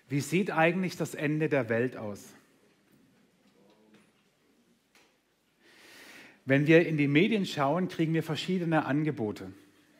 Wie sieht eigentlich das Ende der Welt aus? Wenn wir in die Medien schauen, kriegen wir verschiedene Angebote.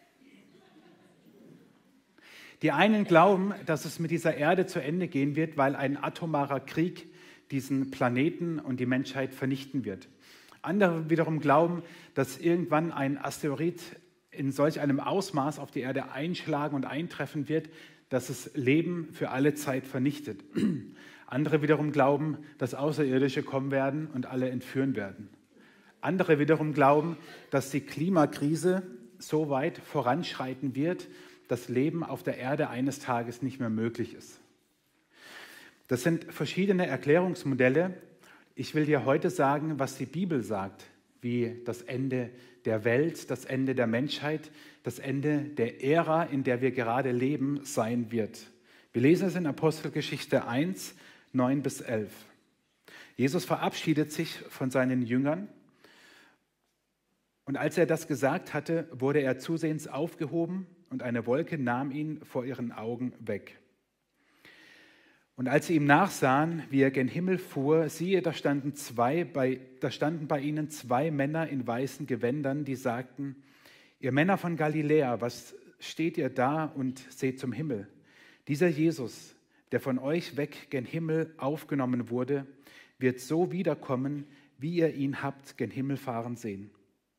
Die einen glauben, dass es mit dieser Erde zu Ende gehen wird, weil ein atomarer Krieg diesen Planeten und die Menschheit vernichten wird. Andere wiederum glauben, dass irgendwann ein Asteroid in solch einem Ausmaß auf die Erde einschlagen und eintreffen wird, dass es Leben für alle Zeit vernichtet. Andere wiederum glauben, dass Außerirdische kommen werden und alle entführen werden. Andere wiederum glauben, dass die Klimakrise so weit voranschreiten wird, dass Leben auf der Erde eines Tages nicht mehr möglich ist. Das sind verschiedene Erklärungsmodelle. Ich will dir heute sagen, was die Bibel sagt, wie das Ende der Welt, das Ende der Menschheit, das Ende der Ära, in der wir gerade leben, sein wird. Wir lesen es in Apostelgeschichte 1, 9-11. Jesus verabschiedet sich von seinen Jüngern. Und als er das gesagt hatte, wurde er zusehends aufgehoben und eine Wolke nahm ihn vor ihren Augen weg. Und als sie ihm nachsahen, wie er gen Himmel fuhr, siehe, da standen bei ihnen zwei Männer in weißen Gewändern, die sagten: Ihr Männer von Galiläa, was steht ihr da und seht zum Himmel? Dieser Jesus, der von euch weg gen Himmel aufgenommen wurde, wird so wiederkommen, wie ihr ihn habt gen Himmel fahren sehen.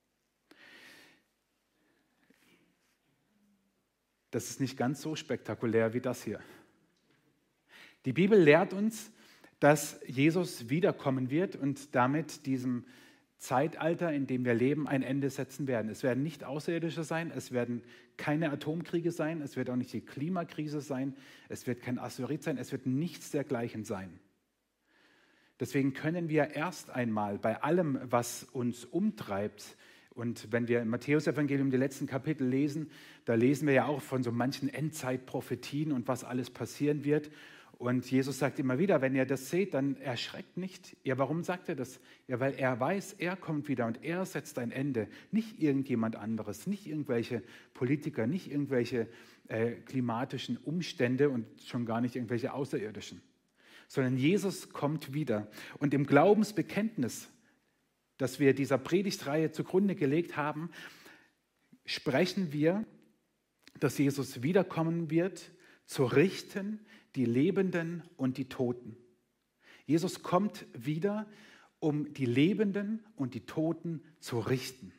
Das ist nicht ganz so spektakulär wie das hier. Die Bibel lehrt uns, dass Jesus wiederkommen wird und damit diesem Zeitalter, in dem wir leben, ein Ende setzen werden. Es werden nicht Außerirdische sein, es werden keine Atomkriege sein, es wird auch nicht die Klimakrise sein, es wird kein Asteroid sein, es wird nichts dergleichen sein. Deswegen können wir erst einmal bei allem, was uns umtreibt, und wenn wir im Matthäus-Evangelium die letzten Kapitel lesen, da lesen wir ja auch von so manchen Endzeitprophetien und was alles passieren wird. Und Jesus sagt immer wieder, wenn ihr das seht, dann erschreckt nicht. Ja, warum sagt er das? Ja, weil er weiß, er kommt wieder und er setzt ein Ende. Nicht irgendjemand anderes, nicht irgendwelche Politiker, nicht irgendwelche klimatischen Umstände und schon gar nicht irgendwelche Außerirdischen. Sondern Jesus kommt wieder. Und im Glaubensbekenntnis, das wir dieser Predigtreihe zugrunde gelegt haben, sprechen wir, dass Jesus wiederkommen wird, zu richten die Lebenden und die Toten. Jesus kommt wieder, um die Lebenden und die Toten zu richten.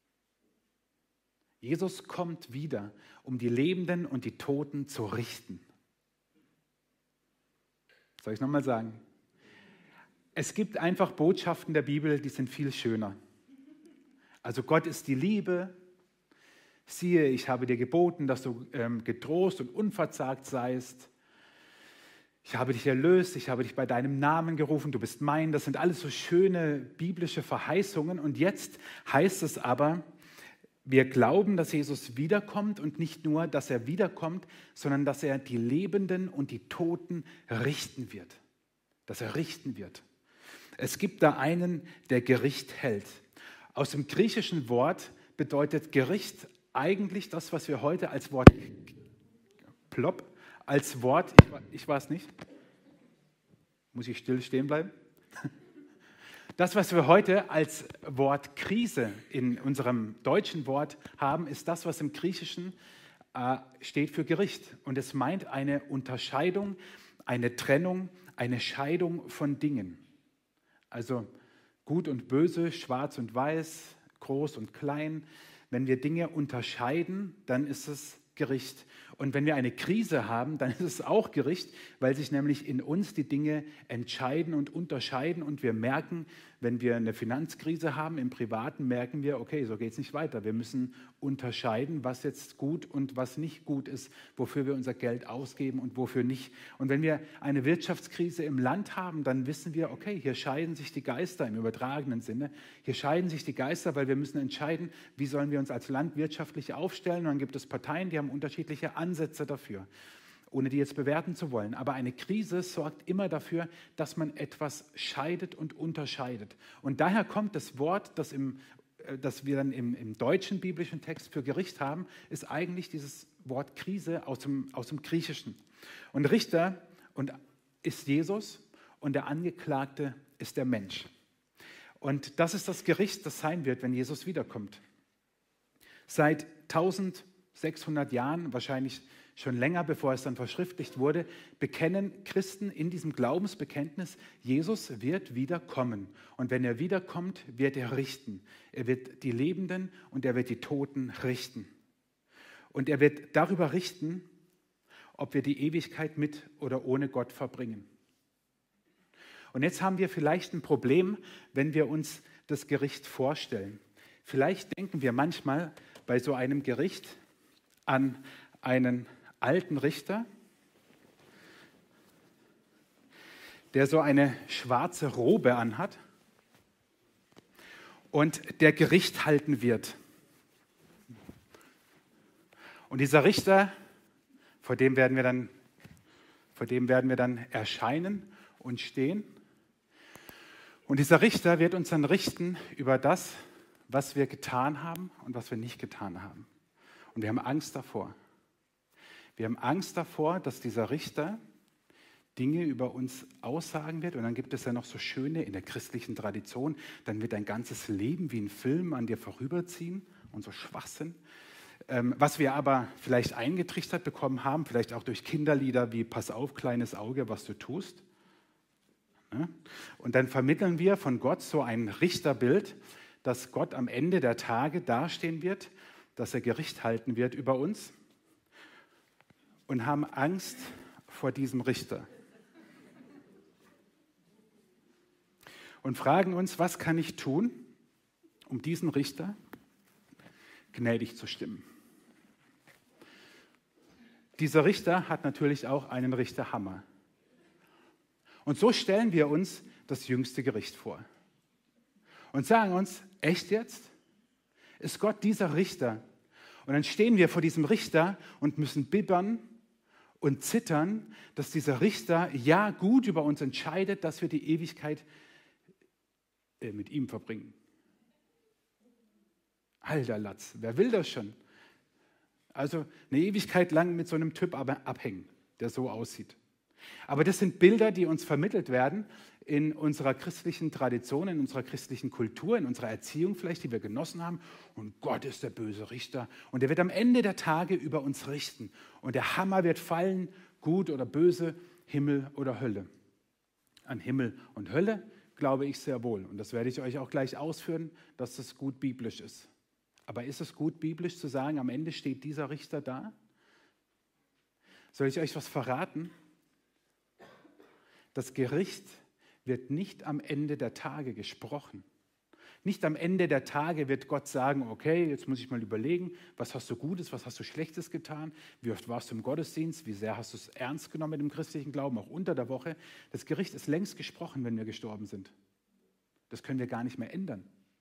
Jesus kommt wieder, um die Lebenden und die Toten zu richten. Soll ich nochmal sagen? Es gibt einfach Botschaften der Bibel, die sind viel schöner. Also Gott ist die Liebe. Siehe, ich habe dir geboten, dass du getrost und unverzagt seist. Ich habe dich erlöst, ich habe dich bei deinem Namen gerufen, du bist mein. Das sind alles so schöne biblische Verheißungen. Und jetzt heißt es aber, wir glauben, dass Jesus wiederkommt und nicht nur, dass er wiederkommt, sondern dass er die Lebenden und die Toten richten wird. Dass er richten wird. Es gibt da einen, der Gericht hält. Aus dem griechischen Wort bedeutet Gericht eigentlich das, was wir heute als Wort ich weiß nicht, muss ich still stehen bleiben? Das, was wir heute als Wort Krise in unserem deutschen Wort haben, ist das, was im Griechischen steht für Gericht. Und es meint eine Unterscheidung, eine Trennung, eine Scheidung von Dingen. Also gut und böse, schwarz und weiß, groß und klein. Wenn wir Dinge unterscheiden, dann ist es Gericht. Und wenn wir eine Krise haben, dann ist es auch Gericht, weil sich nämlich in uns die Dinge entscheiden und unterscheiden und wir merken, wenn wir eine Finanzkrise haben, im Privaten merken wir, okay, so geht es nicht weiter. Wir müssen unterscheiden, was jetzt gut und was nicht gut ist, wofür wir unser Geld ausgeben und wofür nicht. Und wenn wir eine Wirtschaftskrise im Land haben, dann wissen wir, okay, hier scheiden sich die Geister im übertragenen Sinne. Hier scheiden sich die Geister, weil wir müssen entscheiden, wie sollen wir uns als Land wirtschaftlich aufstellen. Und dann gibt es Parteien, die haben unterschiedliche Ansätze dafür, ohne die jetzt bewerten zu wollen. Aber eine Krise sorgt immer dafür, dass man etwas scheidet und unterscheidet. Und daher kommt das Wort, das wir dann im deutschen biblischen Text für Gericht haben, ist eigentlich dieses Wort Krise aus dem Griechischen. Und Richter und ist Jesus und der Angeklagte ist der Mensch. Und das ist das Gericht, das sein wird, wenn Jesus wiederkommt. Seit 1600 Jahren, wahrscheinlich schon länger, bevor es dann verschriftlicht wurde, bekennen Christen in diesem Glaubensbekenntnis, Jesus wird wiederkommen. Und wenn er wiederkommt, wird er richten. Er wird die Lebenden und er wird die Toten richten. Und er wird darüber richten, ob wir die Ewigkeit mit oder ohne Gott verbringen. Und jetzt haben wir vielleicht ein Problem, wenn wir uns das Gericht vorstellen. Vielleicht denken wir manchmal bei so einem Gericht an einen alten Richter, der so eine schwarze Robe anhat und der Gericht halten wird. Und dieser Richter, vor dem werden wir dann erscheinen und stehen. Und dieser Richter wird uns dann richten über das, was wir getan haben und was wir nicht getan haben. Und wir haben Angst davor. Wir haben Angst davor, dass dieser Richter Dinge über uns aussagen wird. Und dann gibt es ja noch so schöne in der christlichen Tradition, dann wird dein ganzes Leben wie ein Film an dir vorüberziehen und so Schwachsinn. Was wir aber vielleicht eingetrichtert bekommen haben, vielleicht auch durch Kinderlieder wie Pass auf, kleines Auge, was du tust. Und dann vermitteln wir von Gott so ein Richterbild, dass Gott am Ende der Tage dastehen wird, dass er Gericht halten wird über uns und haben Angst vor diesem Richter. Und fragen uns, was kann ich tun, um diesen Richter gnädig zu stimmen? Dieser Richter hat natürlich auch einen Richterhammer. Und so stellen wir uns das jüngste Gericht vor. Und sagen uns, echt jetzt? Ist Gott dieser Richter? Und dann stehen wir vor diesem Richter und müssen bibbern und zittern, dass dieser Richter ja gut über uns entscheidet, dass wir die Ewigkeit mit ihm verbringen. Alter Latz, wer will das schon? Also eine Ewigkeit lang mit so einem Typ abhängen, der so aussieht. Aber das sind Bilder, die uns vermittelt werden in unserer christlichen Tradition, in unserer christlichen Kultur, in unserer Erziehung vielleicht, die wir genossen haben. Und Gott ist der böse Richter. Und er wird am Ende der Tage über uns richten. Und der Hammer wird fallen, gut oder böse, Himmel oder Hölle. An Himmel und Hölle glaube ich sehr wohl. Und das werde ich euch auch gleich ausführen, dass das gut biblisch ist. Aber ist es gut biblisch zu sagen, am Ende steht dieser Richter da? Soll ich euch was verraten? Das Gericht wird nicht am Ende der Tage gesprochen. Nicht am Ende der Tage wird Gott sagen, okay, jetzt muss ich mal überlegen, was hast du Gutes, was hast du Schlechtes getan, wie oft warst du im Gottesdienst, wie sehr hast du es ernst genommen mit dem christlichen Glauben, auch unter der Woche. Das Gericht ist längst gesprochen, wenn wir gestorben sind. Das können wir gar nicht mehr ändern.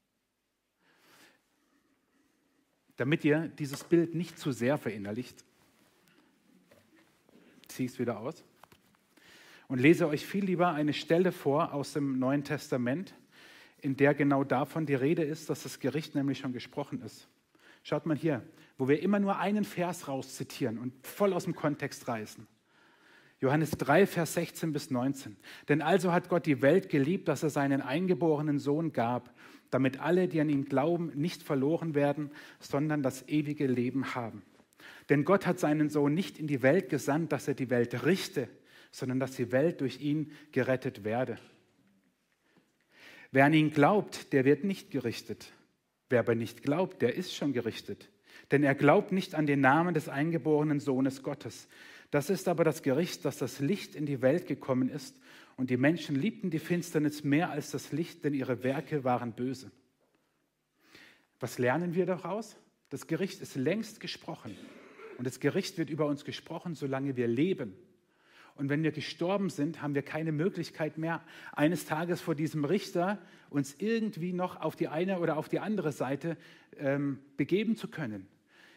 Damit ihr dieses Bild nicht zu sehr verinnerlicht, ziehe ich es wieder aus und lese euch viel lieber eine Stelle vor aus dem Neuen Testament, in der genau davon die Rede ist, dass das Gericht nämlich schon gesprochen ist. Schaut mal hier, wo wir immer nur einen Vers rauszitieren und voll aus dem Kontext reißen. Johannes 3, Vers 16 bis 19. Denn also hat Gott die Welt geliebt, dass er seinen eingeborenen Sohn gab, damit alle, die an ihn glauben, nicht verloren werden, sondern das ewige Leben haben. Denn Gott hat seinen Sohn nicht in die Welt gesandt, dass er die Welt richte, sondern dass die Welt durch ihn gerettet werde. Wer an ihn glaubt, der wird nicht gerichtet. Wer aber nicht glaubt, der ist schon gerichtet. Denn er glaubt nicht an den Namen des eingeborenen Sohnes Gottes. Das ist aber das Gericht, dass das Licht in die Welt gekommen ist und die Menschen liebten die Finsternis mehr als das Licht, denn ihre Werke waren böse. Was lernen wir daraus? Das Gericht ist längst gesprochen und das Gericht wird über uns gesprochen, solange wir leben. Und wenn wir gestorben sind, haben wir keine Möglichkeit mehr, eines Tages vor diesem Richter uns irgendwie noch auf die eine oder auf die andere Seite begeben zu können.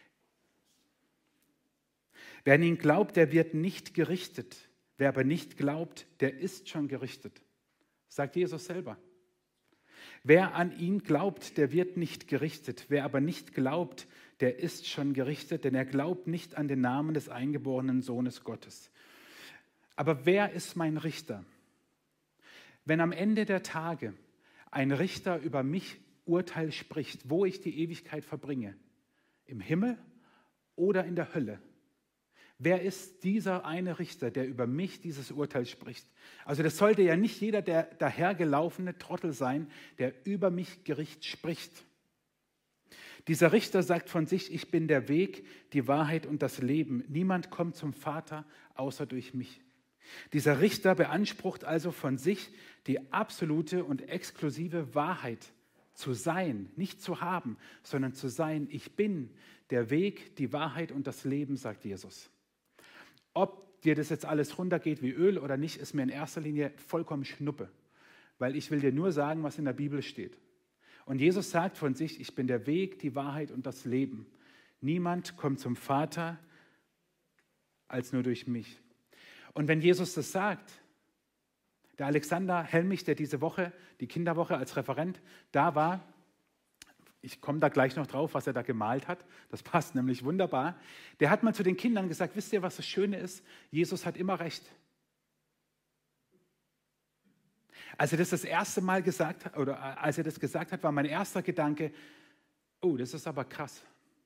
Wer an ihn glaubt, der wird nicht gerichtet. Wer aber nicht glaubt, der ist schon gerichtet. Sagt Jesus selber. Wer an ihn glaubt, der wird nicht gerichtet. Wer aber nicht glaubt, der ist schon gerichtet, denn er glaubt nicht an den Namen des eingeborenen Sohnes Gottes. Aber wer ist mein Richter? Wenn am Ende der Tage ein Richter über mich Urteil spricht, wo ich die Ewigkeit verbringe, im Himmel oder in der Hölle, wer ist dieser eine Richter, der über mich dieses Urteil spricht? Also das sollte ja nicht jeder der dahergelaufene Trottel sein, der über mich Gericht spricht. Dieser Richter sagt von sich, ich bin der Weg, die Wahrheit und das Leben. Niemand kommt zum Vater außer durch mich. Dieser Richter beansprucht also von sich die absolute und exklusive Wahrheit zu sein, nicht zu haben, sondern zu sein. Ich bin der Weg, die Wahrheit und das Leben, sagt Jesus. Ob dir das jetzt alles runtergeht wie Öl oder nicht, ist mir in erster Linie vollkommen Schnuppe, weil ich will dir nur sagen, was in der Bibel steht. Und Jesus sagt von sich, ich bin der Weg, die Wahrheit und das Leben. Niemand kommt zum Vater als nur durch mich. Und wenn Jesus das sagt, der Alexander Helmich, der diese Woche, die Kinderwoche als Referent da war, ich komme da gleich noch drauf, was er da gemalt hat, das passt nämlich wunderbar, der hat mal zu den Kindern gesagt, wisst ihr, was das Schöne ist? Jesus hat immer recht. Als er das erste Mal gesagt hat, oder als er das gesagt hat, war mein erster Gedanke, oh, das ist aber krass.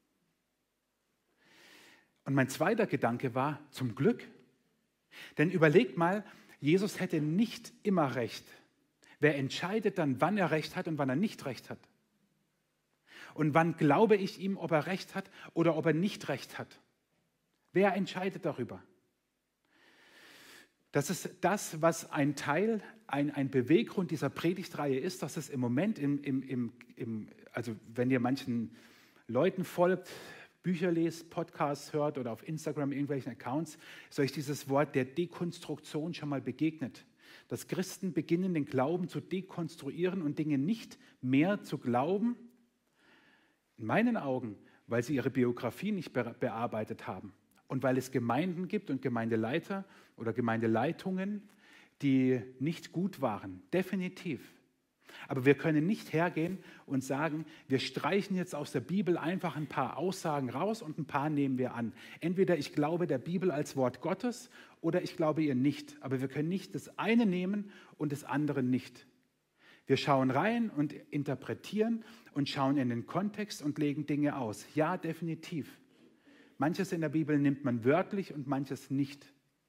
Und mein zweiter Gedanke war, zum Glück. Denn überlegt mal, Jesus hätte nicht immer recht. Wer entscheidet dann, wann er recht hat und wann er nicht recht hat? Und wann glaube ich ihm, ob er recht hat oder ob er nicht recht hat? Wer entscheidet darüber? Das ist das, was ein Teil, ein Beweggrund dieser Predigtreihe ist, dass es im Moment, also wenn ihr manchen Leuten folgt, Bücher lest, Podcasts hört oder auf Instagram irgendwelchen Accounts, ist euch dieses Wort der Dekonstruktion schon mal begegnet. Dass Christen beginnen, den Glauben zu dekonstruieren und Dinge nicht mehr zu glauben, in meinen Augen, weil sie ihre Biografie nicht bearbeitet haben und weil es Gemeinden gibt und Gemeindeleiter oder Gemeindeleitungen, die nicht gut waren, definitiv. Aber wir können nicht hergehen und sagen, wir streichen jetzt aus der Bibel einfach ein paar Aussagen raus und ein paar nehmen wir an. Entweder ich glaube der Bibel als Wort Gottes oder ich glaube ihr nicht. Aber wir können nicht das eine nehmen und das andere nicht. Wir schauen rein und interpretieren und schauen in den Kontext und legen Dinge aus. Ja, definitiv. Manches in der Bibel nimmt man wörtlich und manches nicht.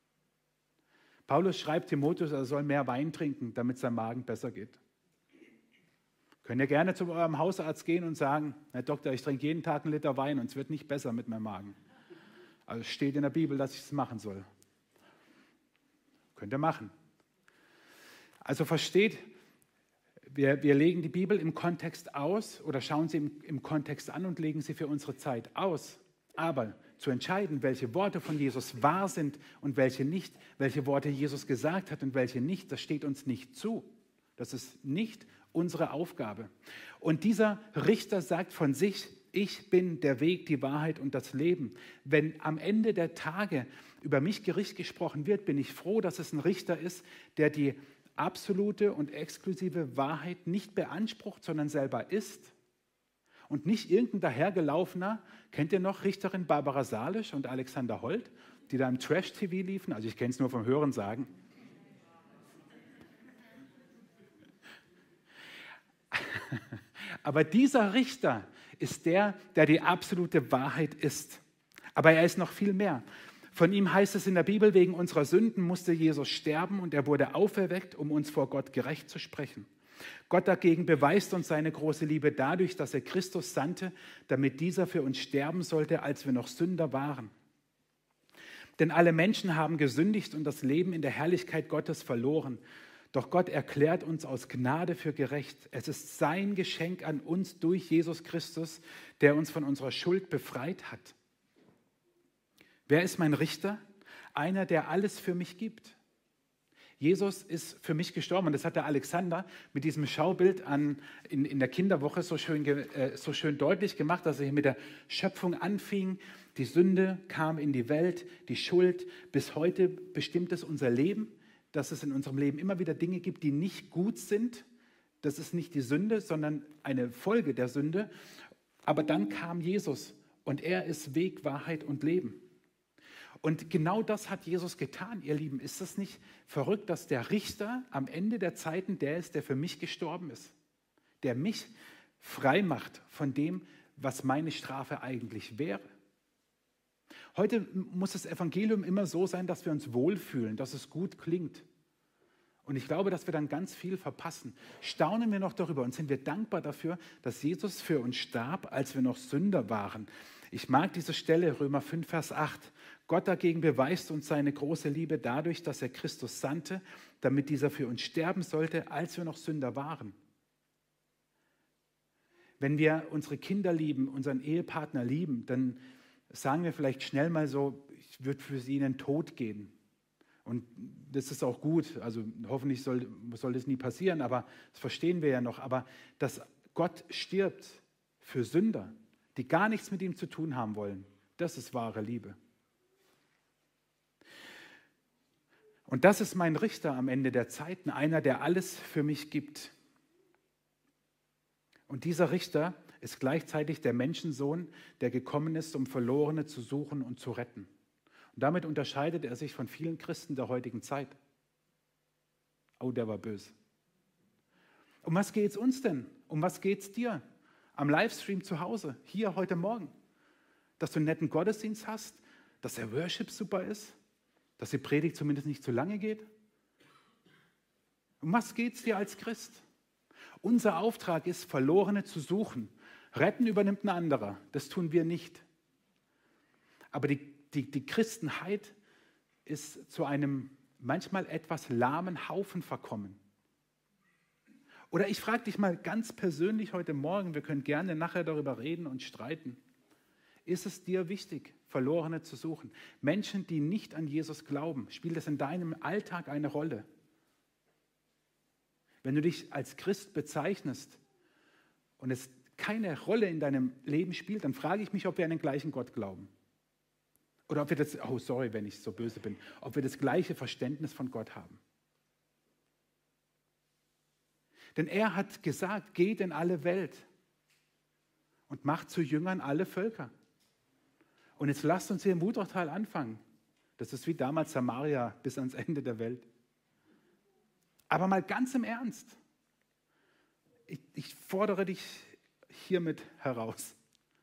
Paulus schreibt Timotheus, er soll mehr Wein trinken, damit sein Magen besser geht. Könnt ihr gerne zu eurem Hausarzt gehen und sagen, Herr Doktor, ich trinke jeden Tag 1 Liter Wein und es wird nicht besser mit meinem Magen. Also es steht in der Bibel, dass ich es machen soll. Könnt ihr machen. Also versteht, wir legen die Bibel im Kontext aus oder schauen sie im Kontext an und legen sie für unsere Zeit aus. Aber zu entscheiden, welche Worte von Jesus wahr sind und welche nicht, welche Worte Jesus gesagt hat und welche nicht, das steht uns nicht zu. Das ist nicht unsere Aufgabe. Und dieser Richter sagt von sich, ich bin der Weg, die Wahrheit und das Leben. Wenn am Ende der Tage über mich Gericht gesprochen wird, bin ich froh, dass es ein Richter ist, der die absolute und exklusive Wahrheit nicht beansprucht, sondern selber ist. Und nicht irgendein dahergelaufener, kennt ihr noch Richterin Barbara Salisch und Alexander Holt, die da im Trash-TV liefen? Also ich kenne es nur vom Hörensagen. Aber dieser Richter ist der die absolute Wahrheit ist. Aber er ist noch viel mehr. Von ihm heißt es in der Bibel, wegen unserer Sünden musste Jesus sterben und er wurde auferweckt, um uns vor Gott gerecht zu sprechen. Gott dagegen beweist uns seine große Liebe dadurch, dass er Christus sandte, damit dieser für uns sterben sollte, als wir noch Sünder waren. Denn alle Menschen haben gesündigt und das Leben in der Herrlichkeit Gottes verloren. Doch Gott erklärt uns aus Gnade für gerecht. Es ist sein Geschenk an uns durch Jesus Christus, der uns von unserer Schuld befreit hat. Wer ist mein Richter? Einer, der alles für mich gibt. Jesus ist für mich gestorben und das hat der Alexander mit diesem Schaubild in der Kinderwoche so schön deutlich gemacht, dass er hier mit der Schöpfung anfing. Die Sünde kam in die Welt, die Schuld. Bis heute bestimmt es unser Leben, dass es in unserem Leben immer wieder Dinge gibt, die nicht gut sind. Das ist nicht die Sünde, sondern eine Folge der Sünde. Aber dann kam Jesus und er ist Weg, Wahrheit und Leben. Und genau das hat Jesus getan, ihr Lieben. Ist das nicht verrückt, dass der Richter am Ende der Zeiten der ist, der für mich gestorben ist? Der mich frei macht von dem, was meine Strafe eigentlich wäre. Heute muss das Evangelium immer so sein, dass wir uns wohlfühlen, dass es gut klingt. Und ich glaube, dass wir dann ganz viel verpassen. Staunen wir noch darüber und sind wir dankbar dafür, dass Jesus für uns starb, als wir noch Sünder waren. Ich mag diese Stelle, Römer 5, Vers 8. Gott dagegen beweist uns seine große Liebe dadurch, dass er Christus sandte, damit dieser für uns sterben sollte, als wir noch Sünder waren. Wenn wir unsere Kinder lieben, unseren Ehepartner lieben, dann sagen wir vielleicht schnell mal so, ich würde für sie in den Tod gehen. Und das ist auch gut, also hoffentlich soll das nie passieren, aber das verstehen wir ja noch. Aber dass Gott stirbt für Sünder, die gar nichts mit ihm zu tun haben wollen, das ist wahre Liebe. Und das ist mein Richter am Ende der Zeiten, einer, der alles für mich gibt. Und dieser Richter ist gleichzeitig der Menschensohn, der gekommen ist, um Verlorene zu suchen und zu retten. Und damit unterscheidet er sich von vielen Christen der heutigen Zeit. Oh, der war böse. Um was geht es uns denn? Um was geht es dir? Am Livestream zu Hause, hier heute Morgen. Dass du einen netten Gottesdienst hast, dass der Worship super ist, dass die Predigt zumindest nicht zu lange geht. Um was geht es dir als Christ? Unser Auftrag ist, Verlorene zu suchen. Retten übernimmt ein anderer. Das tun wir nicht. Aber die Christenheit ist zu einem manchmal etwas lahmen Haufen verkommen. Oder ich frage dich mal ganz persönlich heute Morgen, wir können gerne nachher darüber reden und streiten. Ist es dir wichtig, Verlorene zu suchen? Menschen, die nicht an Jesus glauben, spielt das in deinem Alltag eine Rolle? Wenn du dich als Christ bezeichnest und es keine Rolle in deinem Leben spielt, dann frage ich mich, ob wir an den gleichen Gott glauben. Oder ob wir das, oh sorry, wenn ich so böse bin, ob wir das gleiche Verständnis von Gott haben. Denn er hat gesagt, geht in alle Welt und macht zu Jüngern alle Völker. Und jetzt lasst uns hier im Wutachtal anfangen. Das ist wie damals Samaria bis ans Ende der Welt. Aber mal ganz im Ernst, ich fordere dich hiermit heraus.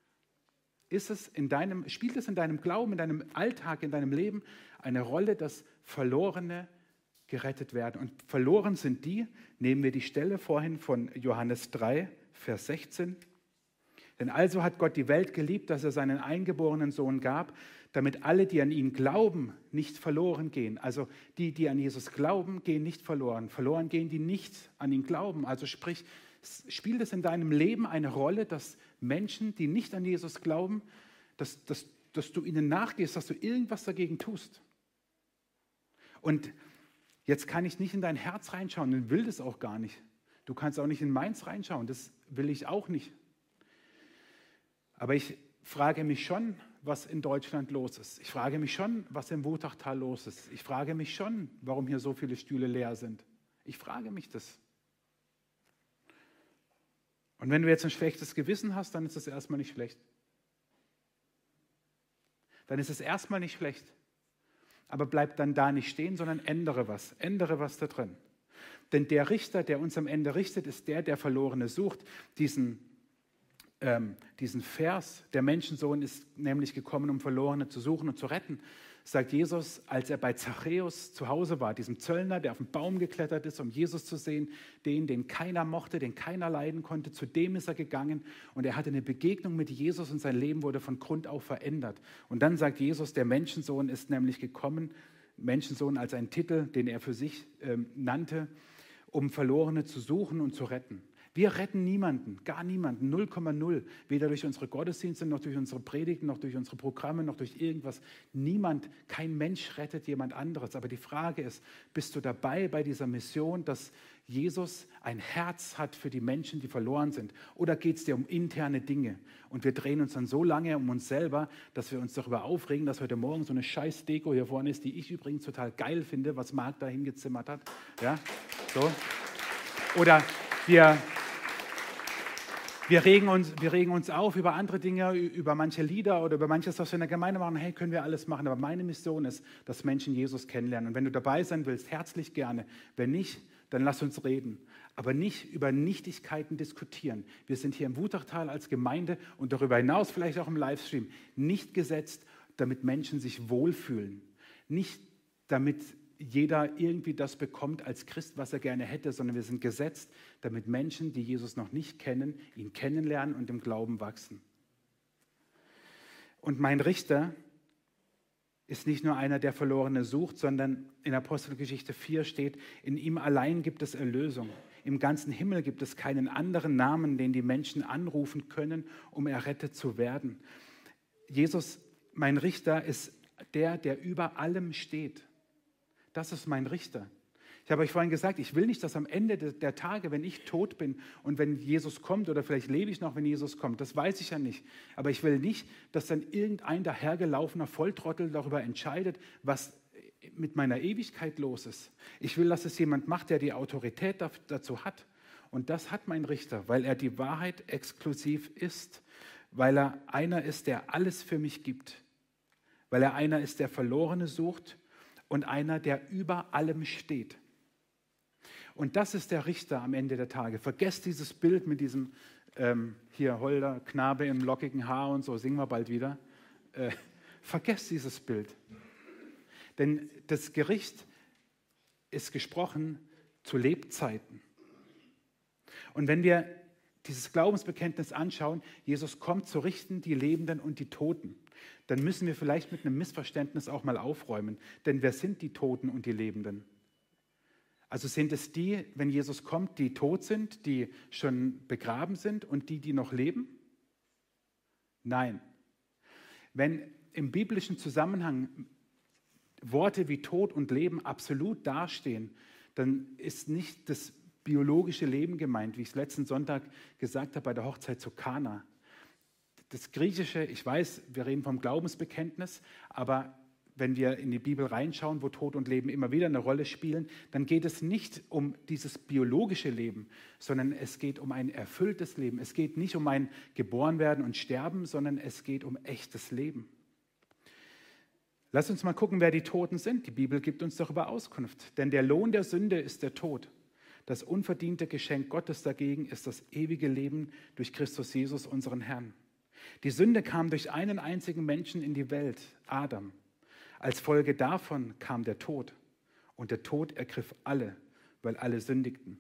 Spielt es in deinem Glauben, in deinem Alltag, in deinem Leben eine Rolle, dass Verlorene gerettet werden? Und verloren sind die, nehmen wir die Stelle vorhin von Johannes 3, Vers 16. Denn also hat Gott die Welt geliebt, dass er seinen eingeborenen Sohn gab, damit alle, die an ihn glauben, nicht verloren gehen. Also die an Jesus glauben, gehen nicht verloren. Verloren gehen, die nicht an ihn glauben. Also sprich, spielt es in deinem Leben eine Rolle, dass Menschen, die nicht an Jesus glauben, dass du ihnen nachgehst, dass du irgendwas dagegen tust? Und jetzt kann ich nicht in dein Herz reinschauen und will das auch gar nicht. Du kannst auch nicht in meins reinschauen, das will ich auch nicht. Aber ich frage mich schon, was in Deutschland los ist. Ich frage mich schon, was im Wutachtal los ist. Ich frage mich schon, warum hier so viele Stühle leer sind. Ich frage mich das. Und wenn du jetzt ein schlechtes Gewissen hast, dann ist es erstmal nicht schlecht. Dann ist es erstmal nicht schlecht. Aber bleib dann da nicht stehen, sondern ändere was. Ändere was da drin. Denn der Richter, der uns am Ende richtet, ist der Verlorene sucht. Diesen Vers, der Menschensohn ist nämlich gekommen, um Verlorene zu suchen und zu retten, sagt Jesus, als er bei Zachäus zu Hause war, diesem Zöllner, der auf den Baum geklettert ist, um Jesus zu sehen, den keiner mochte, den keiner leiden konnte, zu dem ist er gegangen und er hatte eine Begegnung mit Jesus und sein Leben wurde von Grund auf verändert. Und dann sagt Jesus, der Menschensohn ist nämlich gekommen, Menschensohn als einen Titel, den er für sich nannte, um Verlorene zu suchen und zu retten. Wir retten niemanden, gar niemanden, 0,0, weder durch unsere Gottesdienste, noch durch unsere Predigten, noch durch unsere Programme, noch durch irgendwas. Niemand, kein Mensch rettet jemand anderes. Aber die Frage ist, bist du dabei bei dieser Mission, dass Jesus ein Herz hat für die Menschen, die verloren sind? Oder geht es dir um interne Dinge? Und wir drehen uns dann so lange um uns selber, dass wir uns darüber aufregen, dass heute Morgen so eine scheiß Deko hier vorne ist, die ich übrigens total geil finde, was Marc da hingezimmert hat. Ja, so. Oder Wir regen uns auf über andere Dinge, über manche Lieder oder über manches, was wir in der Gemeinde machen. Hey, können wir alles machen. Aber meine Mission ist, dass Menschen Jesus kennenlernen. Und wenn du dabei sein willst, herzlich gerne. Wenn nicht, dann lass uns reden. Aber nicht über Nichtigkeiten diskutieren. Wir sind hier im Wutachtal als Gemeinde und darüber hinaus vielleicht auch im Livestream nicht gesetzt, damit Menschen sich wohlfühlen. Nicht damit jeder irgendwie das bekommt als Christ, was er gerne hätte, sondern wir sind gesetzt, damit Menschen, die Jesus noch nicht kennen, ihn kennenlernen und im Glauben wachsen. Und mein Richter ist nicht nur einer, der Verlorene sucht, sondern in Apostelgeschichte 4 steht, in ihm allein gibt es Erlösung. Im ganzen Himmel gibt es keinen anderen Namen, den die Menschen anrufen können, um errettet zu werden. Jesus, mein Richter, ist der über allem steht. Das ist mein Richter. Ich habe euch vorhin gesagt, ich will nicht, dass am Ende der Tage, wenn ich tot bin und wenn Jesus kommt, oder vielleicht lebe ich noch, wenn Jesus kommt, das weiß ich ja nicht. Aber ich will nicht, dass dann irgendein dahergelaufener Volltrottel darüber entscheidet, was mit meiner Ewigkeit los ist. Ich will, dass es jemand macht, der die Autorität dazu hat. Und das hat mein Richter, weil er die Wahrheit exklusiv ist, weil er einer ist, der alles für mich gibt, weil er einer ist, der Verlorene sucht und einer, der über allem steht. Und das ist der Richter am Ende der Tage. Vergesst dieses Bild mit diesem hier Holder, Knabe im lockigen Haar und so, singen wir bald wieder. Vergesst dieses Bild. Denn das Gericht ist gesprochen zu Lebzeiten. Und wenn wir dieses Glaubensbekenntnis anschauen, Jesus kommt zu richten die Lebenden und die Toten, dann müssen wir vielleicht mit einem Missverständnis auch mal aufräumen. Denn wer sind die Toten und die Lebenden? Also sind es die, wenn Jesus kommt, die tot sind, die schon begraben sind und die noch leben? Nein. Wenn im biblischen Zusammenhang Worte wie Tod und Leben absolut dastehen, dann ist nicht das biologische Leben gemeint, wie ich es letzten Sonntag gesagt habe bei der Hochzeit zu Kana. Das Griechische, ich weiß, wir reden vom Glaubensbekenntnis, aber wenn wir in die Bibel reinschauen, wo Tod und Leben immer wieder eine Rolle spielen, dann geht es nicht um dieses biologische Leben, sondern es geht um ein erfülltes Leben. Es geht nicht um ein Geborenwerden und Sterben, sondern es geht um echtes Leben. Lass uns mal gucken, wer die Toten sind. Die Bibel gibt uns darüber Auskunft. Denn der Lohn der Sünde ist der Tod. Das unverdiente Geschenk Gottes dagegen ist das ewige Leben durch Christus Jesus, unseren Herrn. Die Sünde kam durch einen einzigen Menschen in die Welt, Adam. Als Folge davon kam der Tod. Und der Tod ergriff alle, weil alle sündigten.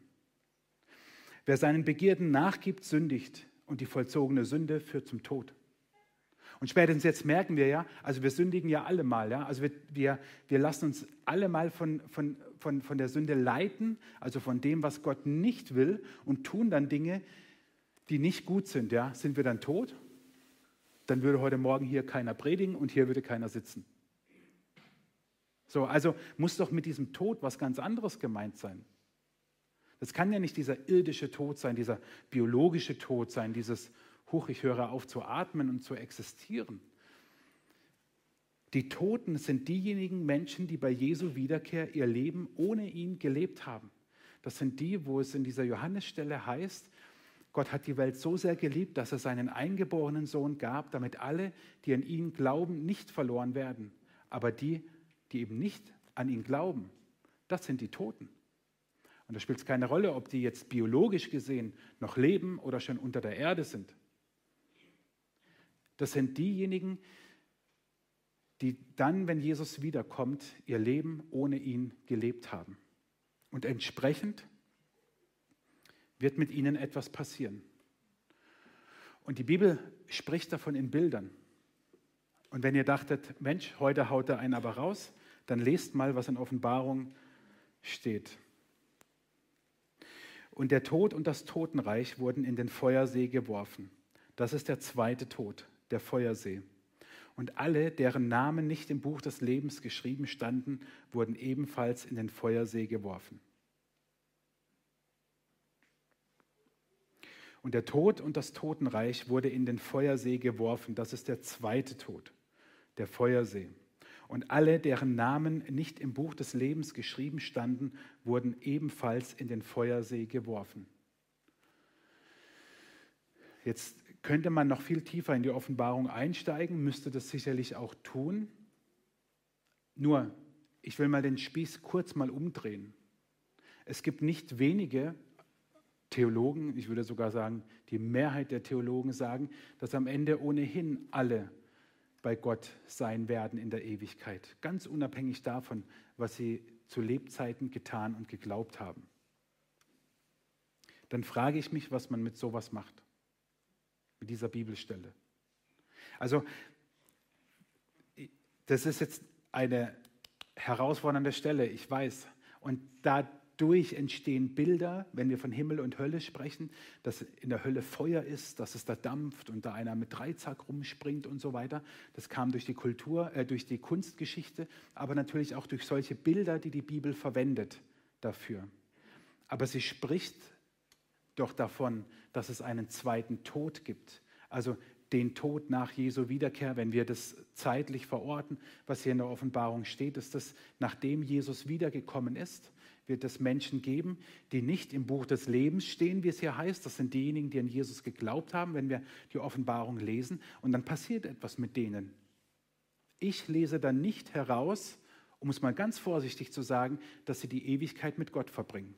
Wer seinen Begierden nachgibt, sündigt. Und die vollzogene Sünde führt zum Tod. Und spätestens jetzt merken wir ja, also wir sündigen ja alle mal. Ja? Also wir lassen uns alle mal von der Sünde leiten, also von dem, was Gott nicht will, und tun dann Dinge, die nicht gut sind. Ja? Sind wir dann tot? Dann würde heute Morgen hier keiner predigen und hier würde keiner sitzen. So, also muss doch mit diesem Tod was ganz anderes gemeint sein. Das kann ja nicht dieser irdische Tod sein, dieser biologische Tod sein, dieses ich höre auf zu atmen und zu existieren. Die Toten sind diejenigen Menschen, die bei Jesu Wiederkehr ihr Leben ohne ihn gelebt haben. Das sind die, wo es in dieser Johannesstelle heißt, Gott hat die Welt so sehr geliebt, dass er seinen eingeborenen Sohn gab, damit alle, die an ihn glauben, nicht verloren werden. Aber die eben nicht an ihn glauben, das sind die Toten. Und da spielt es keine Rolle, ob die jetzt biologisch gesehen noch leben oder schon unter der Erde sind. Das sind diejenigen, die dann, wenn Jesus wiederkommt, ihr Leben ohne ihn gelebt haben. Und entsprechend wird mit ihnen etwas passieren. Und die Bibel spricht davon in Bildern. Und wenn ihr dachtet, Mensch, heute haut er einen aber raus, dann lest mal, was in Offenbarung steht. Und der Tod und das Totenreich wurden in den Feuersee geworfen. Das ist der zweite Tod, der Feuersee. Und alle, deren Namen nicht im Buch des Lebens geschrieben standen, wurden ebenfalls in den Feuersee geworfen. Und der Tod und das Totenreich wurde in den Feuersee geworfen. Das ist der zweite Tod, der Feuersee. Und alle, deren Namen nicht im Buch des Lebens geschrieben standen, wurden ebenfalls in den Feuersee geworfen. Jetzt könnte man noch viel tiefer in die Offenbarung einsteigen, müsste das sicherlich auch tun. Nur, ich will mal den Spieß kurz mal umdrehen. Es gibt nicht wenige Theologen, ich würde sogar sagen, die Mehrheit der Theologen sagen, dass am Ende ohnehin alle bei Gott sein werden in der Ewigkeit, ganz unabhängig davon, was sie zu Lebzeiten getan und geglaubt haben. Dann frage ich mich, was man mit sowas macht, mit dieser Bibelstelle. Also, das ist jetzt eine herausfordernde Stelle, ich weiß. Und dadurch entstehen Bilder, wenn wir von Himmel und Hölle sprechen, dass in der Hölle Feuer ist, dass es da dampft und da einer mit Dreizack rumspringt und so weiter. Das kam durch die durch die Kunstgeschichte, aber natürlich auch durch solche Bilder, die die Bibel verwendet dafür. Aber sie spricht doch davon, dass es einen zweiten Tod gibt. Also den Tod nach Jesu Wiederkehr, wenn wir das zeitlich verorten, was hier in der Offenbarung steht, ist das, nachdem Jesus wiedergekommen ist, wird es Menschen geben, die nicht im Buch des Lebens stehen, wie es hier heißt. Das sind diejenigen, die an Jesus geglaubt haben, wenn wir die Offenbarung lesen. Und dann passiert etwas mit denen. Ich lese dann nicht heraus, um es mal ganz vorsichtig zu sagen, dass sie die Ewigkeit mit Gott verbringen.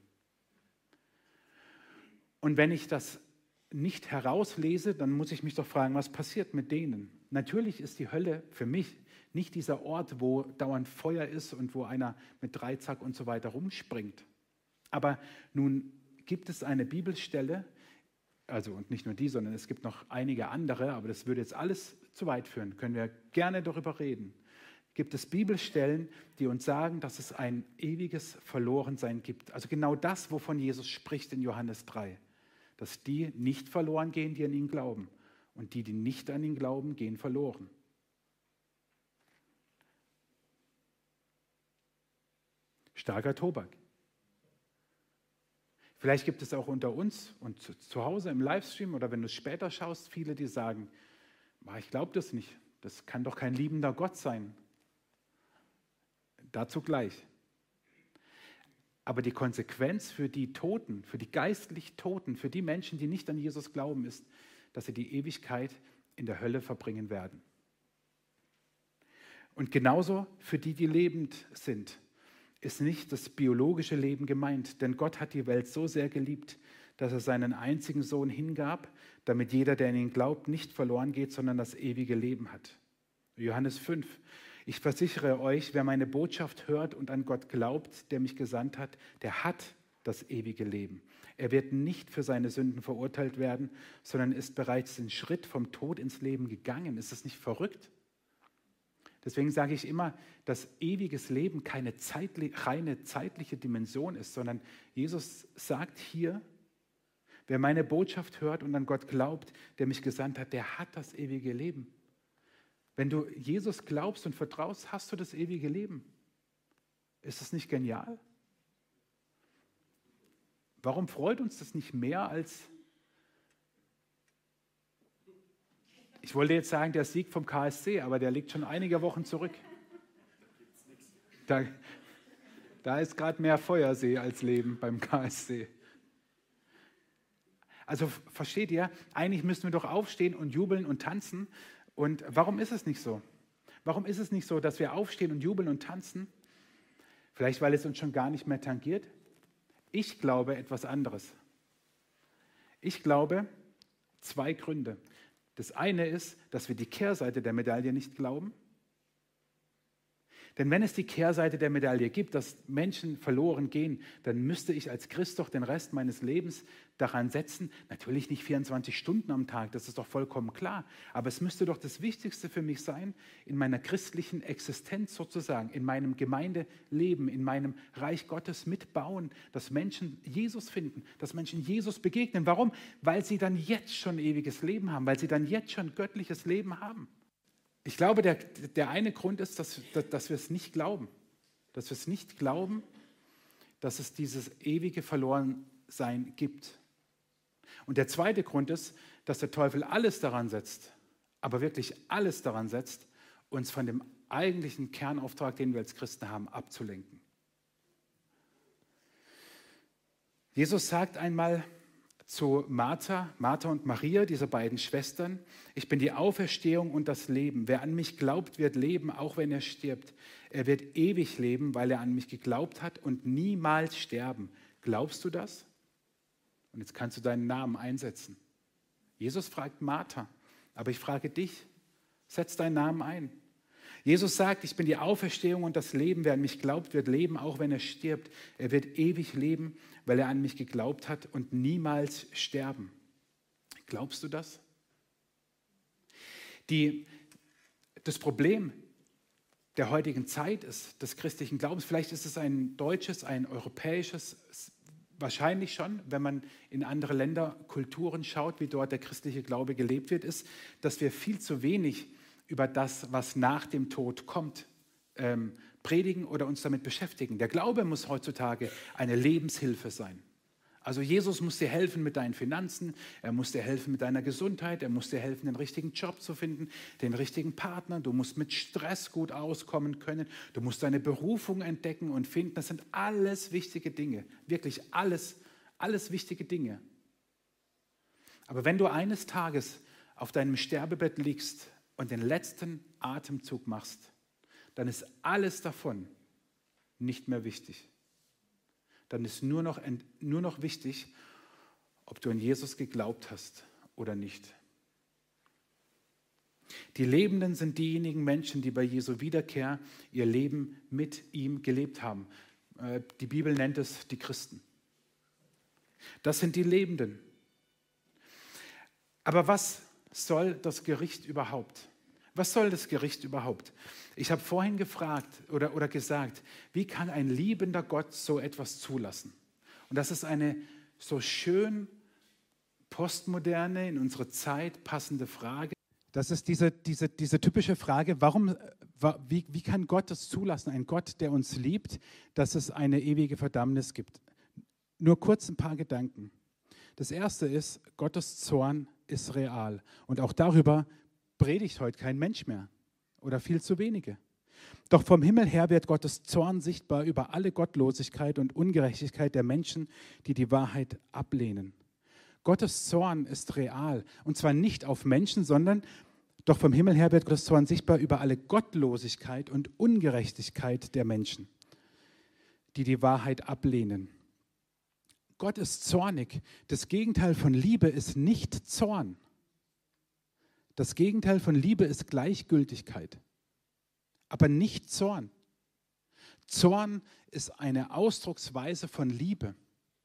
Und wenn ich das nicht herauslese, dann muss ich mich doch fragen, was passiert mit denen? Natürlich ist die Hölle für mich nicht dieser Ort, wo dauernd Feuer ist und wo einer mit Dreizack und so weiter rumspringt. Aber nun gibt es eine Bibelstelle, also und nicht nur die, sondern es gibt noch einige andere, aber das würde jetzt alles zu weit führen, können wir gerne darüber reden. Gibt es Bibelstellen, die uns sagen, dass es ein ewiges Verlorensein gibt? Also genau das, wovon Jesus spricht in Johannes 3. Dass die nicht verloren gehen, die an ihn glauben. Und die, die nicht an ihn glauben, gehen verloren. Starker Tobak. Vielleicht gibt es auch unter uns und zu Hause im Livestream oder wenn du es später schaust, viele, die sagen, ich glaube das nicht, das kann doch kein liebender Gott sein. Dazu gleich. Aber die Konsequenz für die Toten, für die geistlich Toten, für die Menschen, die nicht an Jesus glauben, ist, dass sie die Ewigkeit in der Hölle verbringen werden. Und genauso für die, die lebend sind, ist nicht das biologische Leben gemeint. Denn Gott hat die Welt so sehr geliebt, dass er seinen einzigen Sohn hingab, damit jeder, der an ihn glaubt, nicht verloren geht, sondern das ewige Leben hat. Johannes 5. Ich versichere euch, wer meine Botschaft hört und an Gott glaubt, der mich gesandt hat, der hat das ewige Leben. Er wird nicht für seine Sünden verurteilt werden, sondern ist bereits den Schritt vom Tod ins Leben gegangen. Ist das nicht verrückt? Deswegen sage ich immer, dass ewiges Leben keine reine zeitliche Dimension ist, sondern Jesus sagt hier, wer meine Botschaft hört und an Gott glaubt, der mich gesandt hat, der hat das ewige Leben. Wenn du Jesus glaubst und vertraust, hast du das ewige Leben. Ist das nicht genial? Warum freut uns das nicht mehr als, ich wollte jetzt sagen, der Sieg vom KSC, aber der liegt schon einige Wochen zurück. Da ist gerade mehr Feuersee als Leben beim KSC. Also versteht ihr, eigentlich müssten wir doch aufstehen und jubeln und tanzen. Und warum ist es nicht so? Warum ist es nicht so, dass wir aufstehen und jubeln und tanzen? Vielleicht, weil es uns schon gar nicht mehr tangiert? Ich glaube etwas anderes. Ich glaube, zwei Gründe. Das eine ist, dass wir die Kehrseite der Medaille nicht glauben. Denn wenn es die Kehrseite der Medaille gibt, dass Menschen verloren gehen, dann müsste ich als Christ doch den Rest meines Lebens daran setzen, natürlich nicht 24 Stunden am Tag, das ist doch vollkommen klar, aber es müsste doch das Wichtigste für mich sein, in meiner christlichen Existenz sozusagen, in meinem Gemeindeleben, in meinem Reich Gottes mitbauen, dass Menschen Jesus finden, dass Menschen Jesus begegnen. Warum? Weil sie dann jetzt schon ewiges Leben haben, weil sie dann jetzt schon göttliches Leben haben. Ich glaube, der eine Grund ist, dass wir es nicht glauben. Dass wir es nicht glauben, dass es dieses ewige Verlorensein gibt. Und der zweite Grund ist, dass der Teufel alles daran setzt, aber wirklich alles daran setzt, uns von dem eigentlichen Kernauftrag, den wir als Christen haben, abzulenken. Jesus sagt einmal, zu Martha und Maria, diese beiden Schwestern: Ich bin die Auferstehung und das Leben. Wer an mich glaubt, wird leben, auch wenn er stirbt. Er wird ewig leben, weil er an mich geglaubt hat und niemals sterben. Glaubst du das? Und jetzt kannst du deinen Namen einsetzen. Jesus fragt Martha, aber ich frage dich, setz deinen Namen ein. Jesus sagt, ich bin die Auferstehung und das Leben. Wer an mich glaubt, wird leben, auch wenn er stirbt. Er wird ewig leben, weil er an mich geglaubt hat und niemals sterben. Glaubst du das? Das Problem der heutigen Zeit ist, des christlichen Glaubens, vielleicht ist es ein deutsches, ein europäisches, wahrscheinlich schon, wenn man in andere Länder, Kulturen schaut, wie dort der christliche Glaube gelebt wird, ist, dass wir viel zu wenig über das, was nach dem Tod kommt, predigen oder uns damit beschäftigen. Der Glaube muss heutzutage eine Lebenshilfe sein. Also Jesus muss dir helfen mit deinen Finanzen, er muss dir helfen mit deiner Gesundheit, er muss dir helfen, den richtigen Job zu finden, den richtigen Partner, du musst mit Stress gut auskommen können, du musst deine Berufung entdecken und finden. Das sind alles wichtige Dinge, wirklich alles wichtige Dinge. Aber wenn du eines Tages auf deinem Sterbebett liegst und den letzten Atemzug machst, dann ist alles davon nicht mehr wichtig. Dann ist nur noch wichtig, ob du an Jesus geglaubt hast oder nicht. Die Lebenden sind diejenigen Menschen, die bei Jesu Wiederkehr ihr Leben mit ihm gelebt haben. Die Bibel nennt es die Christen. Das sind die Lebenden. Aber was soll das Gericht überhaupt? Was soll das Gericht überhaupt? Ich habe vorhin gefragt oder gesagt, wie kann ein liebender Gott so etwas zulassen? Und das ist eine so schön postmoderne, in unsere Zeit passende Frage. Das ist diese typische Frage, wie kann Gott das zulassen? Ein Gott, der uns liebt, dass es eine ewige Verdammnis gibt. Nur kurz ein paar Gedanken. Das erste ist, Gottes Zorn ist real. Und auch darüber predigt heute kein Mensch mehr oder viel zu wenige. Doch vom Himmel her wird Gottes Zorn sichtbar über alle Gottlosigkeit und Ungerechtigkeit der Menschen, die die Wahrheit ablehnen. Gottes Zorn ist real und zwar nicht auf Menschen, sondern doch vom Himmel her wird Gottes Zorn sichtbar über alle Gottlosigkeit und Ungerechtigkeit der Menschen, die die Wahrheit ablehnen. Gott ist zornig. Das Gegenteil von Liebe ist nicht Zorn. Das Gegenteil von Liebe ist Gleichgültigkeit, aber nicht Zorn. Zorn ist eine Ausdrucksweise von Liebe.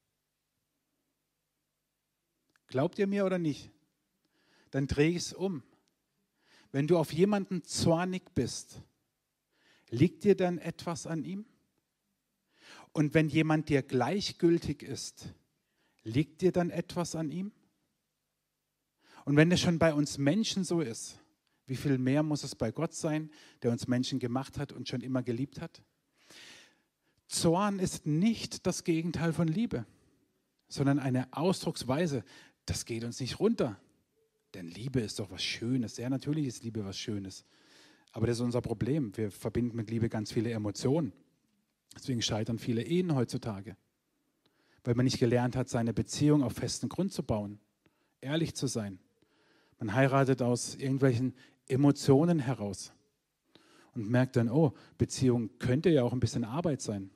Glaubt ihr mir oder nicht? Dann drehe ich es um. Wenn du auf jemanden zornig bist, liegt dir dann etwas an ihm? Und wenn jemand dir gleichgültig ist, liegt dir dann etwas an ihm? Und wenn es schon bei uns Menschen so ist, wie viel mehr muss es bei Gott sein, der uns Menschen gemacht hat und schon immer geliebt hat? Zorn ist nicht das Gegenteil von Liebe, sondern eine Ausdrucksweise. Das geht uns nicht runter, denn Liebe ist doch was Schönes. Ja, natürlich ist Liebe was Schönes, aber das ist unser Problem. Wir verbinden mit Liebe ganz viele Emotionen. Deswegen scheitern viele Ehen heutzutage, weil man nicht gelernt hat, seine Beziehung auf festen Grund zu bauen, ehrlich zu sein. Man heiratet aus irgendwelchen Emotionen heraus und merkt dann, oh, Beziehung könnte ja auch ein bisschen Arbeit sein.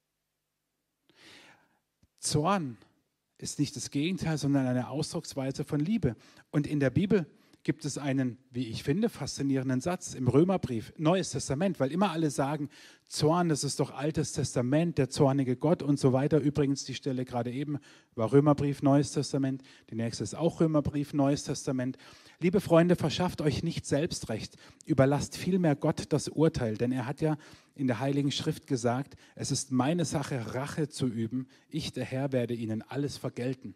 Zorn ist nicht das Gegenteil, sondern eine Ausdrucksweise von Liebe. Und in der Bibel gibt es einen, wie ich finde, faszinierenden Satz im Römerbrief, Neues Testament, weil immer alle sagen, Zorn, das ist doch Altes Testament, der zornige Gott und so weiter. Übrigens, die Stelle gerade eben war Römerbrief, Neues Testament, die nächste ist auch Römerbrief, Neues Testament. Liebe Freunde, verschafft euch nicht Selbstrecht, überlasst vielmehr Gott das Urteil, denn er hat ja in der Heiligen Schrift gesagt, es ist meine Sache, Rache zu üben, ich, der Herr, werde ihnen alles vergelten.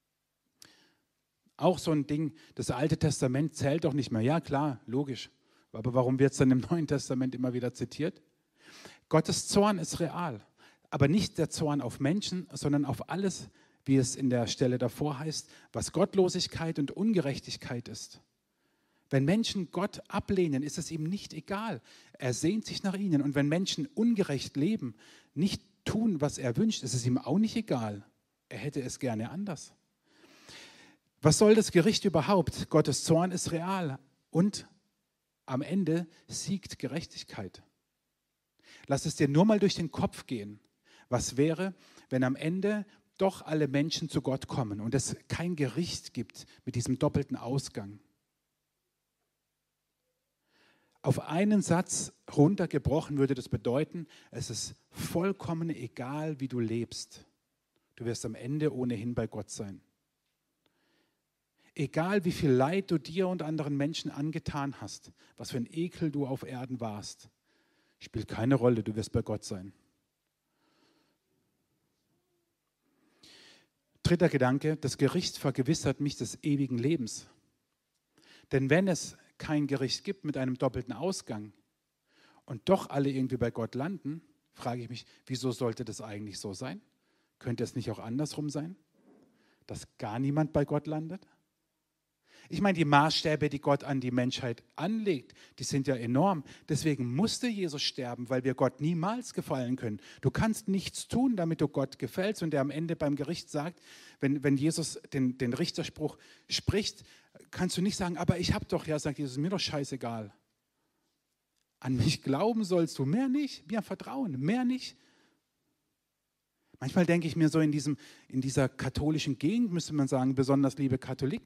Auch so ein Ding, das Alte Testament zählt doch nicht mehr. Ja, klar, logisch. Aber warum wird es dann im Neuen Testament immer wieder zitiert? Gottes Zorn ist real, aber nicht der Zorn auf Menschen, sondern auf alles, wie es in der Stelle davor heißt, was Gottlosigkeit und Ungerechtigkeit ist. Wenn Menschen Gott ablehnen, ist es ihm nicht egal. Er sehnt sich nach ihnen. Und wenn Menschen ungerecht leben, nicht tun, was er wünscht, ist es ihm auch nicht egal. Er hätte es gerne anders. Was soll das Gericht überhaupt? Gottes Zorn ist real und am Ende siegt Gerechtigkeit. Lass es dir nur mal durch den Kopf gehen. Was wäre, wenn am Ende doch alle Menschen zu Gott kommen und es kein Gericht gibt mit diesem doppelten Ausgang? Auf einen Satz runtergebrochen würde das bedeuten, es ist vollkommen egal, wie du lebst. Du wirst am Ende ohnehin bei Gott sein. Egal, wie viel Leid du dir und anderen Menschen angetan hast, was für ein Ekel du auf Erden warst, spielt keine Rolle, du wirst bei Gott sein. Dritter Gedanke, das Gericht vergewissert mich des ewigen Lebens. Denn wenn es kein Gericht gibt mit einem doppelten Ausgang und doch alle irgendwie bei Gott landen, frage ich mich, wieso sollte das eigentlich so sein? Könnte es nicht auch andersrum sein, dass gar niemand bei Gott landet? Ich meine, die Maßstäbe, die Gott an die Menschheit anlegt, die sind ja enorm. Deswegen musste Jesus sterben, weil wir Gott niemals gefallen können. Du kannst nichts tun, damit du Gott gefällst. Und der am Ende beim Gericht sagt, wenn Jesus den Richterspruch spricht, kannst du nicht sagen, aber ich habe doch, ja, sagt Jesus, mir doch scheißegal. An mich glauben sollst du, mehr nicht, mir vertrauen, mehr nicht. Manchmal denke ich mir so in dieser katholischen Gegend, müsste man sagen, besonders liebe Katholiken,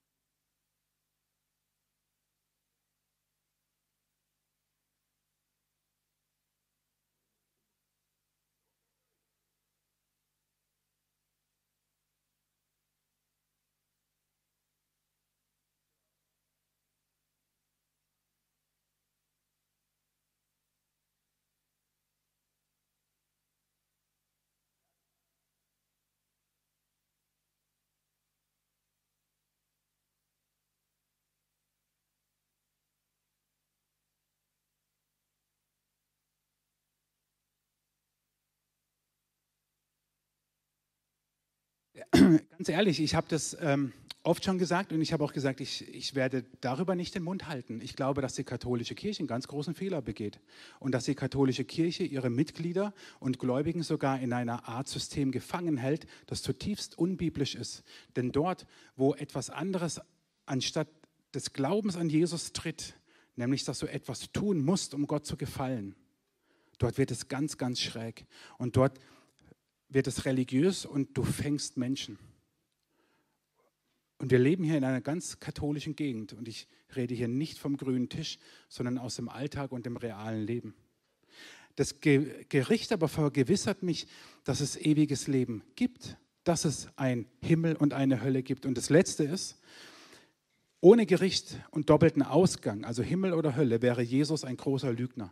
ganz ehrlich, ich habe das oft schon gesagt und ich habe auch gesagt, ich werde darüber nicht den Mund halten. Ich glaube, dass die katholische Kirche einen ganz großen Fehler begeht und dass die katholische Kirche ihre Mitglieder und Gläubigen sogar in einer Art System gefangen hält, das zutiefst unbiblisch ist. Denn dort, wo etwas anderes anstatt des Glaubens an Jesus tritt, nämlich, dass du etwas tun musst, um Gott zu gefallen, dort wird es ganz, ganz schräg und dort wird es religiös und du fängst Menschen. Und wir leben hier in einer ganz katholischen Gegend und ich rede hier nicht vom grünen Tisch, sondern aus dem Alltag und dem realen Leben. Das Gericht aber vergewissert mich, dass es ewiges Leben gibt, dass es einen Himmel und eine Hölle gibt. Und das Letzte ist, ohne Gericht und doppelten Ausgang, also Himmel oder Hölle, wäre Jesus ein großer Lügner.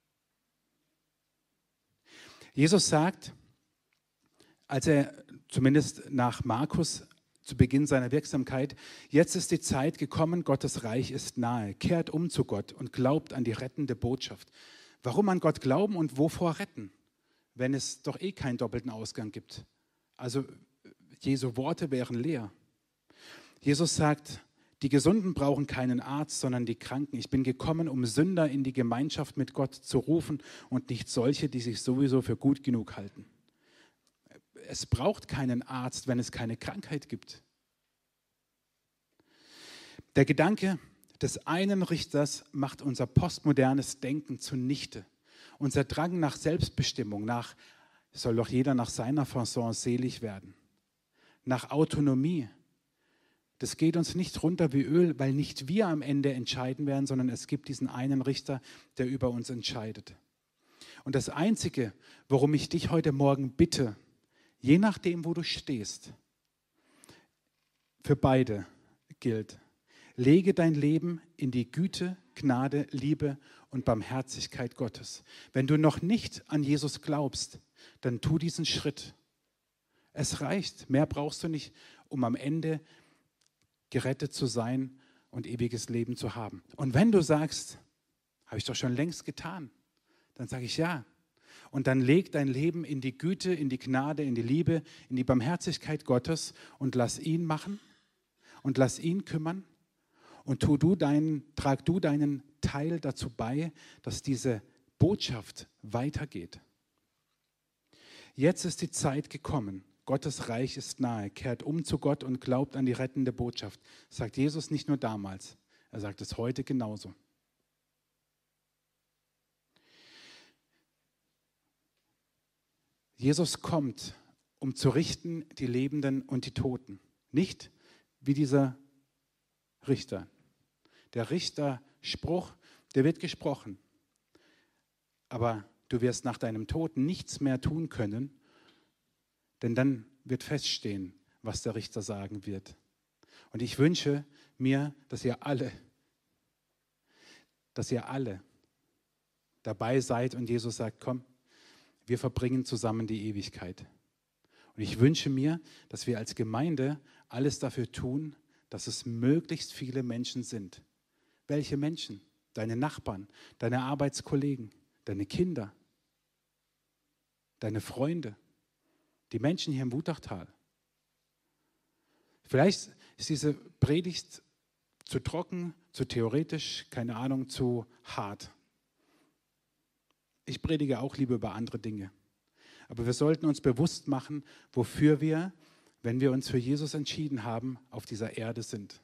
Jesus sagt, als er zumindest nach Markus zu Beginn seiner Wirksamkeit, jetzt ist die Zeit gekommen, Gottes Reich ist nahe. Kehrt um zu Gott und glaubt an die rettende Botschaft. Warum an Gott glauben und wovor retten, wenn es doch eh keinen doppelten Ausgang gibt? Also Jesu Worte wären leer. Jesus sagt, die Gesunden brauchen keinen Arzt, sondern die Kranken. Ich bin gekommen, um Sünder in die Gemeinschaft mit Gott zu rufen und nicht solche, die sich sowieso für gut genug halten. Es braucht keinen Arzt, wenn es keine Krankheit gibt. Der Gedanke des einen Richters macht unser postmodernes Denken zunichte. Unser Drang nach Selbstbestimmung, soll doch jeder nach seiner Fasson selig werden. Nach Autonomie. Das geht uns nicht runter wie Öl, weil nicht wir am Ende entscheiden werden, sondern es gibt diesen einen Richter, der über uns entscheidet. Und das Einzige, worum ich dich heute Morgen bitte, je nachdem, wo du stehst, für beide gilt, lege dein Leben in die Güte, Gnade, Liebe und Barmherzigkeit Gottes. Wenn du noch nicht an Jesus glaubst, dann tu diesen Schritt. Es reicht, mehr brauchst du nicht, um am Ende gerettet zu sein und ewiges Leben zu haben. Und wenn du sagst, habe ich doch schon längst getan, dann sage ich ja. Und dann leg dein Leben in die Güte, in die Gnade, in die Liebe, in die Barmherzigkeit Gottes und lass ihn machen und lass ihn kümmern und trag du deinen Teil dazu bei, dass diese Botschaft weitergeht. Jetzt ist die Zeit gekommen. Gottes Reich ist nahe. Kehrt um zu Gott und glaubt an die rettende Botschaft. Das sagt Jesus nicht nur damals, er sagt es heute genauso. Jesus kommt, um zu richten die Lebenden und die Toten. Nicht wie dieser Richter. Der Richterspruch, der wird gesprochen. Aber du wirst nach deinem Tod nichts mehr tun können, denn dann wird feststehen, was der Richter sagen wird. Und ich wünsche mir, dass ihr alle dabei seid und Jesus sagt, komm, wir verbringen zusammen die Ewigkeit. Und ich wünsche mir, dass wir als Gemeinde alles dafür tun, dass es möglichst viele Menschen sind. Welche Menschen? Deine Nachbarn, deine Arbeitskollegen, deine Kinder, deine Freunde, die Menschen hier im Wutachtal. Vielleicht ist diese Predigt zu trocken, zu theoretisch, keine Ahnung, zu hart. Ich predige auch lieber über andere Dinge. Aber wir sollten uns bewusst machen, wofür wir, wenn wir uns für Jesus entschieden haben, auf dieser Erde sind.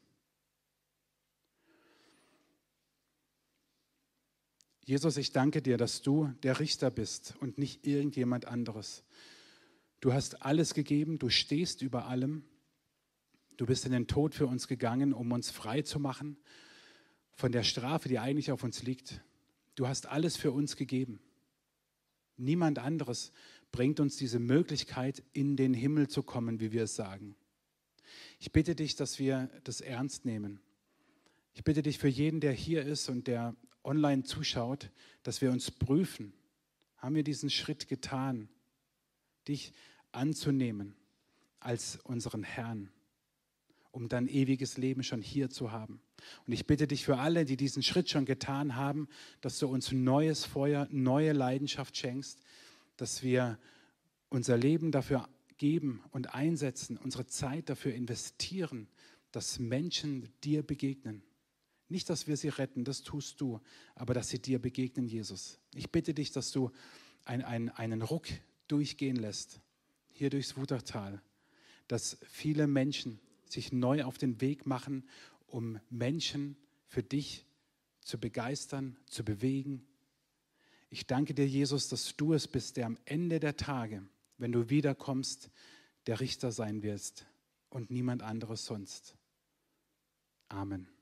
Jesus, ich danke dir, dass du der Richter bist und nicht irgendjemand anderes. Du hast alles gegeben, du stehst über allem. Du bist in den Tod für uns gegangen, um uns frei zu machen von der Strafe, die eigentlich auf uns liegt. Du hast alles für uns gegeben. Niemand anderes bringt uns diese Möglichkeit, in den Himmel zu kommen, wie wir es sagen. Ich bitte dich, dass wir das ernst nehmen. Ich bitte dich für jeden, der hier ist und der online zuschaut, dass wir uns prüfen. Haben wir diesen Schritt getan, dich anzunehmen als unseren Herrn, um dann ewiges Leben schon hier zu haben. Und ich bitte dich für alle, die diesen Schritt schon getan haben, dass du uns neues Feuer, neue Leidenschaft schenkst, dass wir unser Leben dafür geben und einsetzen, unsere Zeit dafür investieren, dass Menschen dir begegnen. Nicht, dass wir sie retten, das tust du, aber dass sie dir begegnen, Jesus. Ich bitte dich, dass du einen Ruck durchgehen lässt, hier durchs Wutachtal, dass viele Menschen sich neu auf den Weg machen, um Menschen für dich zu begeistern, zu bewegen. Ich danke dir, Jesus, dass du es bist, der am Ende der Tage, wenn du wiederkommst, der Richter sein wirst und niemand anderes sonst. Amen.